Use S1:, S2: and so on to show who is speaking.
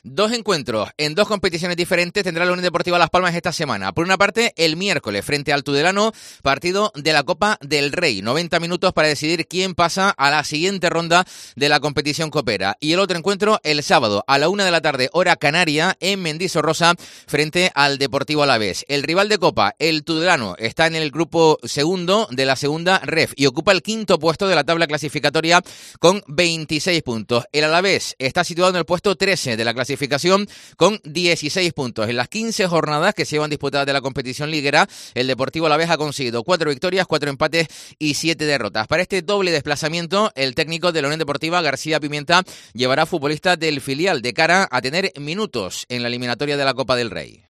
S1: Dos encuentros en dos competiciones diferentes tendrá la Unión Deportiva Las Palmas esta semana. Por una parte, el miércoles frente al Tudelano, partido de la Copa del Rey. 90 minutos para decidir quién pasa a la siguiente ronda de la competición copera. Y el otro encuentro el sábado a la 1 de la tarde, hora canaria, en Mendizorrosa, frente al Deportivo Alavés. El rival de Copa, el Tudelano, está en el grupo segundo de la segunda ref y ocupa el quinto puesto de la tabla clasificatoria con 26 puntos. El Alavés está situado en el puesto 13 de la clasificación con 16 puntos. En las 15 jornadas que se llevan disputadas de la competición liguera, el Deportivo Alavés ha conseguido 4 victorias, 4 empates y 7 derrotas. Para este doble desplazamiento, el técnico de la Unión Deportiva, García Pimienta, llevará futbolistas del filial de cara a tener minutos en la eliminatoria de la Copa del Rey.